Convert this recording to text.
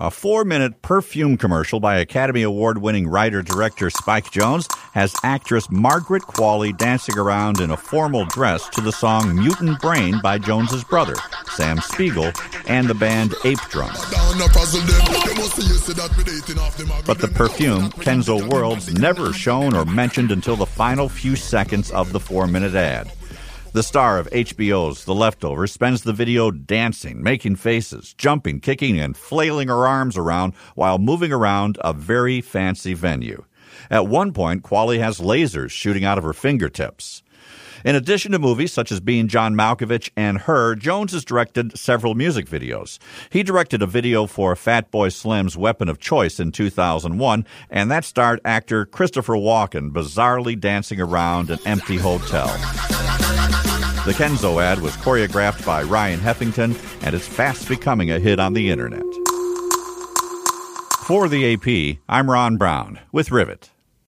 A 4-minute perfume commercial by Academy Award-winning writer-director Spike Jonze has actress Margaret Qualley dancing around in a formal dress to the song Mutant Brain by Jones's brother, Sam Spiegel, and the band Ape Drum. But the perfume, Kenzo World's, never shown or mentioned until the final few seconds of the 4-minute ad. The star of HBO's The Leftovers spends the video dancing, making faces, jumping, kicking, and flailing her arms around while moving around a very fancy venue. At one point, Qualley has lasers shooting out of her fingertips. In addition to movies such as Being John Malkovich and Her, Jonze has directed several music videos. He directed a video for Fatboy Slim's Weapon of Choice in 2001, and that starred actor Christopher Walken bizarrely dancing around an empty hotel. The Kenzo ad was choreographed by Ryan Heffington, and it's fast becoming a hit on the internet. For the AP, I'm Ron Brown with Rivet.